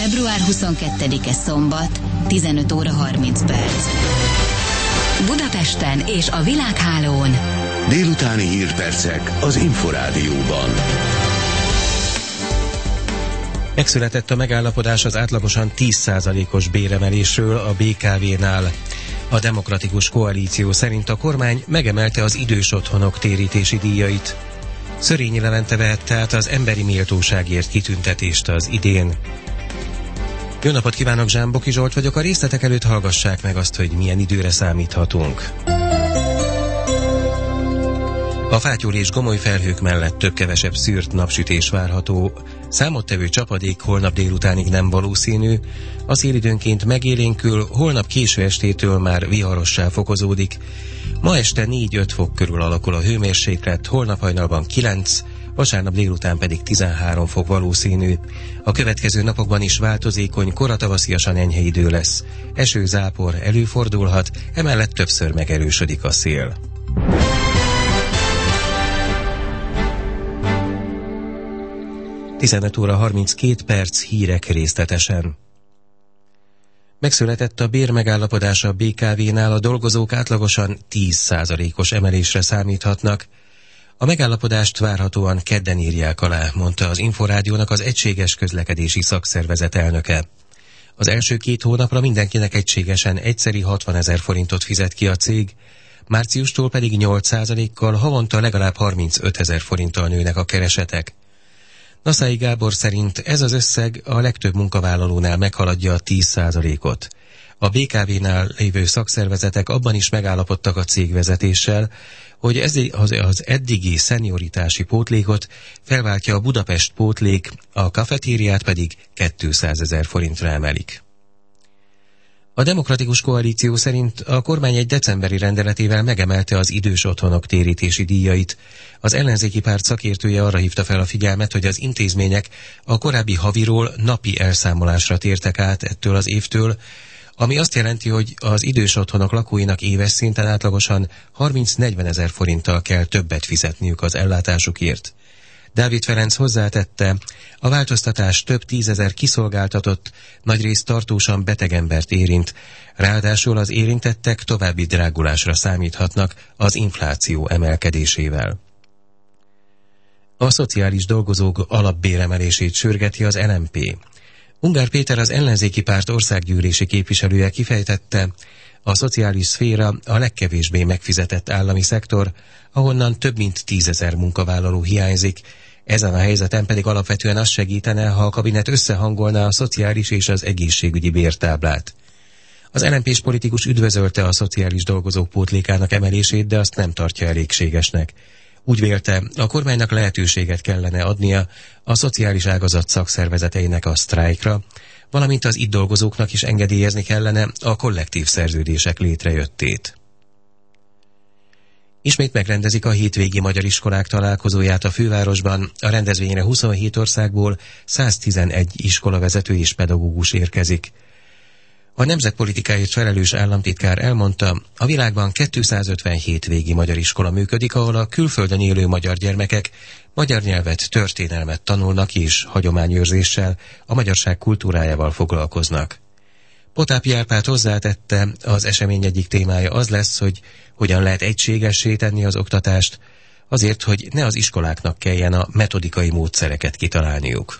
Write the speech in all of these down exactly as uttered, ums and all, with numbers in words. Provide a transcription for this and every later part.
február huszonkettedike szombat, tizenöt óra harminc perc. Budapesten és a világhálón délutáni hírpercek az Inforádióban. Megszületett a megállapodás az átlagosan tíz százalékos béremelésről a bé ká vé-nál. A Demokratikus Koalíció szerint a kormány megemelte az idős otthonok térítési díjait. Szörényi Levente vehette át az emberi méltóságért kitüntetést az idén. Jó napot kívánok, Zsámboki Zsolt vagyok, a részletek előtt hallgassák meg azt, hogy milyen időre számíthatunk. A fátyol és gomoly felhők mellett több-kevesebb szűrt napsütés várható. Számottevő csapadék holnap délutánig nem valószínű, a szél időnként megélénkül, holnap késő estétől már viharossá fokozódik. Ma este négy-öt fok körül alakul a hőmérséklet, holnap hajnalban kilenc, vasárnap délután pedig tizenhárom fok valószínű. A következő napokban is változékony, koratavasziasan enyhe idő lesz. Eső, zápor előfordulhat, emellett többször megerősödik a szél. tizenöt óra harminckét perc, hírek részletesen. Megszületett a bérmegállapodás a bé ká vé-nál, a dolgozók átlagosan tíz százalékos emelésre számíthatnak. A megállapodást várhatóan kedden írják alá, mondta az Inforádiónak az Egységes Közlekedési Szakszervezet elnöke. Az első két hónapra mindenkinek egységesen egyszeri hatvanezer forintot fizet ki a cég, márciustól pedig nyolc százalékkal havonta legalább harmincötezer forinttal nőnek a keresetek. Naszai Gábor szerint ez az összeg a legtöbb munkavállalónál meghaladja a tíz százalékot. A bé ká vé-nál lévő szakszervezetek abban is megállapodtak a cégvezetéssel, hogy ez az, az eddigi szenioritási pótlékot felváltja a Budapest pótlék, a kafetériát pedig kétszázezer forintra emelik. A Demokratikus Koalíció szerint a kormány egy decemberi rendeletével megemelte az idős otthonok térítési díjait. Az ellenzéki párt szakértője arra hívta fel a figyelmet, hogy az intézmények a korábbi haviról napi elszámolásra tértek át ettől az évtől, ami azt jelenti, hogy az idős otthonok lakóinak éves szinten átlagosan harminc-negyvenezer forinttal kell többet fizetniük az ellátásukért. Dávid Ferenc hozzátette, a változtatás több tízezer kiszolgáltatott, nagyrészt tartósan beteg embert érint, ráadásul az érintettek további drágulásra számíthatnak az infláció emelkedésével. A szociális dolgozók alapbéremelését sürgeti az el em pé. Ungár Péter, az ellenzéki párt országgyűlési képviselője kifejtette, a szociális szféra a legkevésbé megfizetett állami szektor, ahonnan több mint tízezer munkavállaló hiányzik. Ezen a helyzeten pedig alapvetően az segítene, ha a kabinet összehangolná a szociális és az egészségügyi bértáblát. Az el em pés politikus üdvözölte a szociális dolgozók pótlékának emelését, de azt nem tartja elégségesnek. Úgy vélte, a kormánynak lehetőséget kellene adnia a szociális ágazat szakszervezeteinek a sztrájkra, valamint az itt dolgozóknak is engedélyezni kellene a kollektív szerződések létrejöttét. Ismét megrendezik a hétvégi magyar iskolák találkozóját a fővárosban. A rendezvényre huszonhét országból száztizenegy iskolavezető és pedagógus érkezik. A nemzetpolitikáért felelős államtitkár elmondta, a világban kétszázötven hétvégi magyar iskola működik, ahol a külföldön élő magyar gyermekek magyar nyelvet, történelmet tanulnak és hagyományőrzéssel, a magyarság kultúrájával foglalkoznak. Potápi Árpád hozzátette, az esemény egyik témája az lesz, hogy hogyan lehet egységessé tenni az oktatást, azért, hogy ne az iskoláknak kelljen a metodikai módszereket kitalálniuk.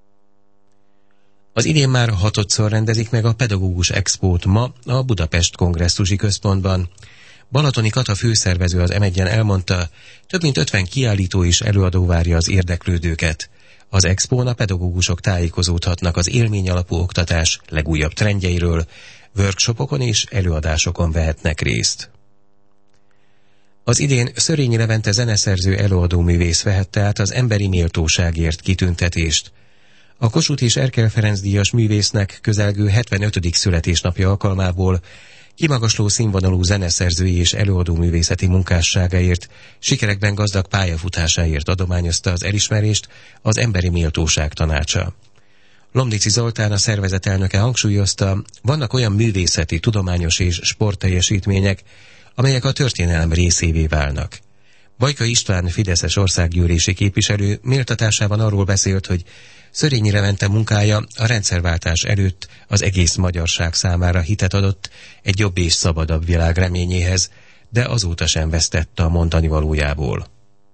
Az idén már hatodszor rendezik meg a Pedagógus Expót ma a Budapest Kongresszusi Központban. Balatoni Kata főszervező az em egyen elmondta, több mint ötven kiállító és előadó várja az érdeklődőket. Az expón a pedagógusok tájékozódhatnak az élmény alapú oktatás legújabb trendjeiről, workshopokon és előadásokon vehetnek részt. Az idén Szörényi Levente zeneszerző előadóművész vehette át az emberi méltóságért kitüntetést. A Kossuth és Erkel Ferenc díjas művésznek közelgő hetvenötödik születésnapja alkalmából kimagasló színvonalú zeneszerzői és előadóművészeti munkásságáért, sikerekben gazdag pályafutásáért adományozta az elismerést az Emberi Méltóság Tanácsa. Lomnici Zoltán, a szervezet elnöke hangsúlyozta, vannak olyan művészeti, tudományos és sportteljesítmények, amelyek a történelem részévé válnak. Bajka István fideszes országgyűlési képviselő méltatásában arról beszélt, hogy Szörényi Levente munkája a rendszerváltás előtt az egész magyarság számára hitet adott egy jobb és szabadabb világ reményéhez, de azóta sem vesztett a mondani valójából.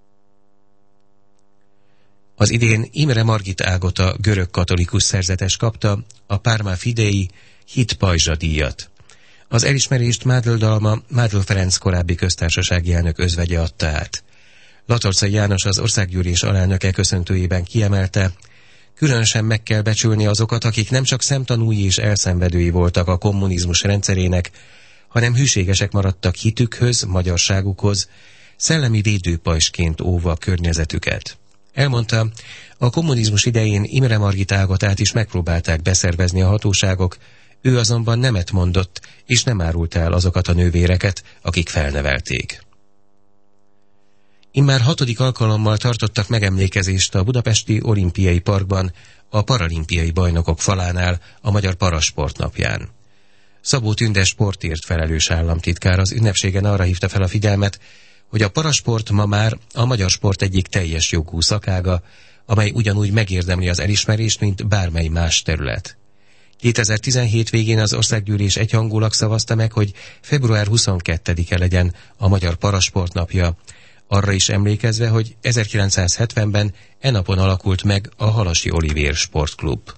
Az idén Imre Margit Ágota görög katolikus szerzetes kapta a Parma Fidei Hit Pajzsa díjat. Az elismerést Mádl Dalma, Mádl Ferenc korábbi köztársasági elnök özvegye adta át. Latorcai János, az országgyűlés alelnöke köszöntőjében kiemelte, különösen meg kell becsülni azokat, akik nem csak szemtanúi és elszenvedői voltak a kommunizmus rendszerének, hanem hűségesek maradtak hitükhöz, magyarságukhoz, szellemi védőpajzsként óva környezetüket. Elmondta, a kommunizmus idején Imre Margit Ágotát is megpróbálták beszervezni a hatóságok, ő azonban nemet mondott, és nem árult el azokat a nővéreket, akik felnevelték. Immár hatodik alkalommal tartottak megemlékezést a budapesti Olimpiai Parkban, a paralimpiai bajnokok falánál a Magyar Parasport napján. Szabó Tünde sportért felelős államtitkár az ünnepségen arra hívta fel a figyelmet, hogy a parasport ma már a magyar sport egyik teljes jogú szakága, amely ugyanúgy megérdemli az elismerést, mint bármely más terület. kétezer-tizenhét végén az országgyűlés egyhangulag szavazta meg, hogy február huszonkettedike legyen a Magyar Parasport napja, arra is emlékezve, hogy ezerkilencszázhetvenben e napon alakult meg a Halasi Olivér Sportklub.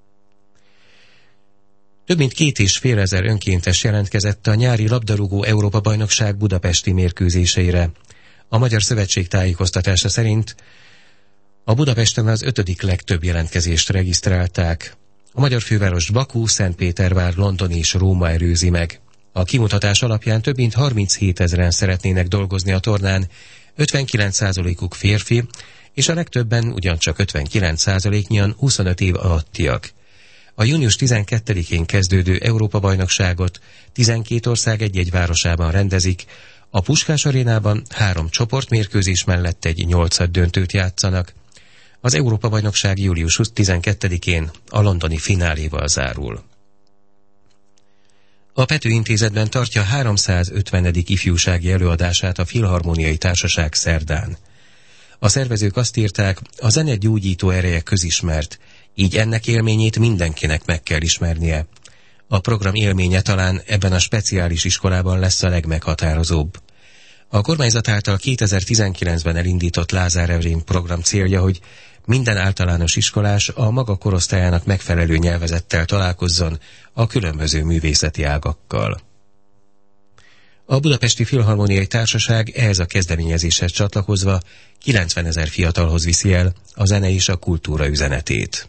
Több mint két és fél ezer önkéntes jelentkezett a nyári labdarúgó Európa-bajnokság budapesti mérkőzéseire. A Magyar Szövetség tájékoztatása szerint a Budapesten az ötödik legtöbb jelentkezést regisztrálták. A magyar fővárost Bakú, Szentpétervár, London és Róma erőzi meg. A kimutatás alapján több mint harminchét ezeren szeretnének dolgozni a tornán, ötvenkilenc százalékuk férfi, és a legtöbben ugyancsak ötvenkilenc százaléknyian huszonöt év alattiak. A június tizenkettedikén kezdődő Európa-bajnokságot tizenkét ország egy-egy városában rendezik, a Puskás arénában három csoportmérkőzés mellett egy nyolcad döntőt játszanak. Az Európa-bajnokság július tizenkettedikén a londoni fináléval zárul. A Pető Intézetben tartja háromszázötvenedik ifjúsági előadását a Filharmoniai Társaság szerdán. A szervezők azt írták, a zene gyógyító ereje közismert, így ennek élményét mindenkinek meg kell ismernie. A program élménye talán ebben a speciális iskolában lesz a legmeghatározóbb. A kormányzat által kétezer-tizenkilencben elindított Lázár Evrény program célja, hogy minden általános iskolás a maga korosztályának megfelelő nyelvezettel találkozzon a különböző művészeti ágakkal. A Budapesti Filharmoniai Társaság ehhez a kezdeményezéshez csatlakozva kilencvenezer fiatalhoz viszi el a zene és a kultúra üzenetét.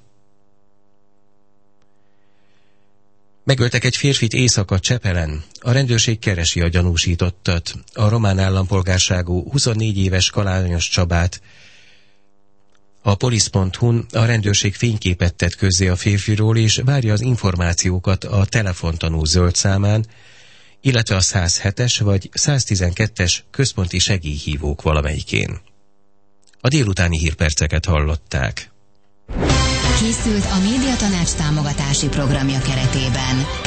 Megöltek egy férfit éjszaka Csepelen. A rendőrség keresi a gyanúsítottat. A román állampolgárságú huszonnégy éves Kalányos Csabát a polisz pont hu-n a rendőrség fényképet tett közzé a férfiról, és várja az információkat a telefontanú zöld számán, illetve a száz hetes vagy száz tizenkettes központi segélyhívók valamelyikén. A délutáni hírperceket hallották. Készült a Médiatanács támogatási programja keretében.